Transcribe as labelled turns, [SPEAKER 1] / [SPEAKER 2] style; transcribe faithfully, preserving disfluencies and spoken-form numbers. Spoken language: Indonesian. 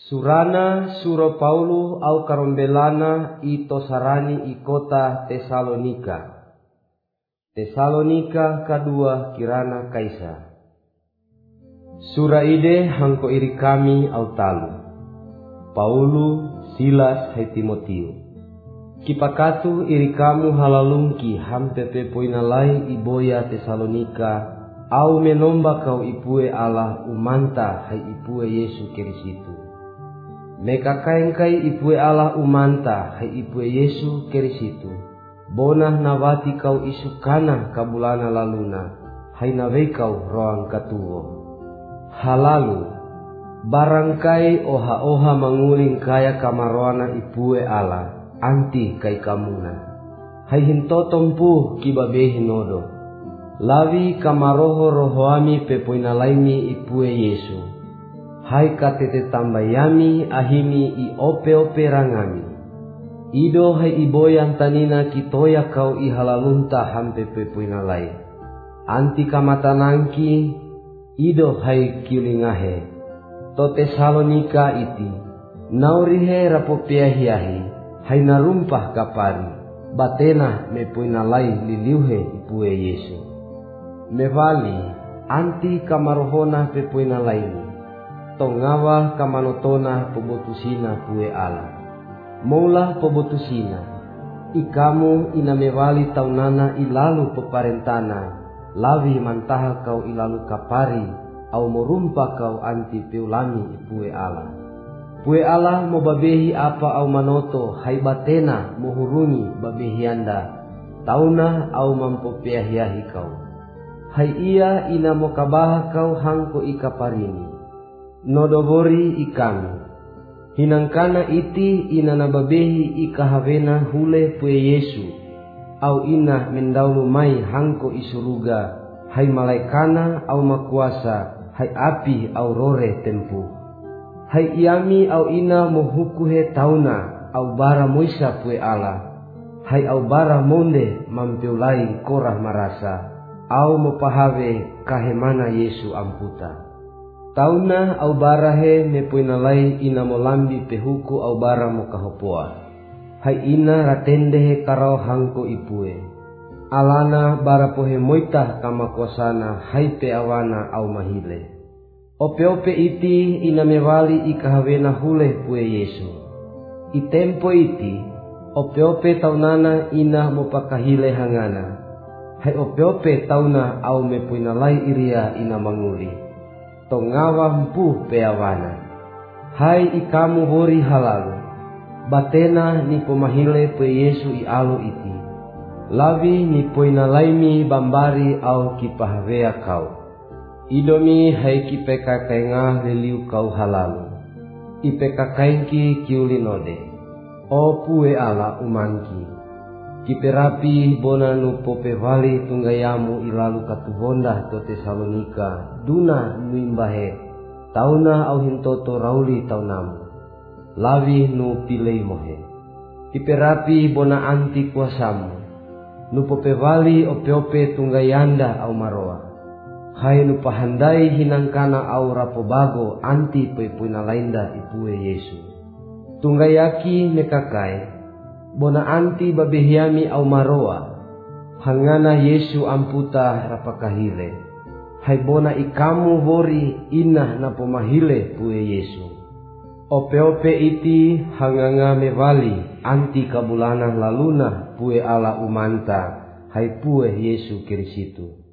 [SPEAKER 1] Surana suro Paulu au karombelana i tosarani i kota Tesalonika. Tesalonika kedua kirana kaisa. Sura ide hangko iri kami au talu. Paulu, Silas, hai Timotiu. Kipakatu iri kamu halalungki hampepe poinalai iboya Tesalonika au menomba kau ipue Allah umanta hai ipue Yesu Kirisitu. Meka kaengkai ipue Allah umanta hai ipue Yesu Kirisitu. Bonah nawati kau isukana kabulana laluna hai nawe kau roang katuo. Halalu barangkai oha-oha manguling kaya kamaroana ipue Allah anti kai kamuna. Hai hintotompu kibabehi nodo. Lawi kamaroho rohoami pepoinalaimi ipue Yesu. Hai katete tambayami ahimi i ope-ope rangami. Ido hai iboyan tanina kitoya kau i halalunta hampe pepoinalai. Anti kamatanangki ido hai kiulingahe. To Tesalonika iti naurihe rapopeahiahi hai narumpah kapari. Batena mepoinalai liliuhe ipue Yesu. Mevali anti kamarohona pepoinalaini. Tongawa kamanotona pobotusina pue ala. Mola pobotusina. Ikamu ina mevali taunana ilalu peparentana. Lawi mantaha kau ilalu kapari. Au morumpa kau anti peulami pue ala. Pue ala mo babehi apa au manoto. Hai batena mohurungi babehianda. Tauna au mampopeahiahi kau. Hai ia ina mo kabaha kau hangko ikaparini. Nodobori ikami. Hinangkana iti ina nababehi ikahavena hule pue Yesu. Au ina mendaulu mai hangko isuruga. Hai malaikana au makuasa. Hai api au rore tempu. Hai iami au ina mohukuhe tauna. Au bara moisa pue ala. Hai au bara monde mampeulai korah marasa. Au mopahave kahemana Yesu amputa. Tauna au barahe mepoinalai ina molambi pehuku au bara mokahopoa. Hai ina ratendehe karau hangko ipue. Alana bara pohe moita kama kosana hai peawana au mahile. Ope-ope iti ina mewali ikahawena hule pue Yesu. Itempo iti ope-ope taunana ina mopakahile hangana. Hai ope-ope tauna au mepoinalai iria ina manguli. Tongawa mpu peawana. Hai ikamu hori halalu. Batena ni pomahile pe Yesu i alu iti. Lawi ni poinalaimi bambari au kipahawea kau. Idomi hai kipeka kainga leliu kau halalu. Ipeka kainki kiulinode. O pue ala umanki. Kiperapi bonanu popevali tunggayamu ilalu katubonda to Tesalonika duna nuimbahe tauna au hintoto rauli taunamu lawi nu pilei mohe. Kiperapi bona anti kuasamu nu popevali ope-ope tunggayanda au maroa. Hai nu pahandai hinangkana au rapobago anti pepuinalainda ipue Yesu. Tunggayaki mekakai bona anti babehiami au maroa. Hangana Yesu amputa rapakahile. Hai bona ikamu hori ina na pomahile pue Yesu. Ope-ope iti hanganga mevali anti kabulana laluna pue ala umanta. Hai pue Yesu Kirisitu.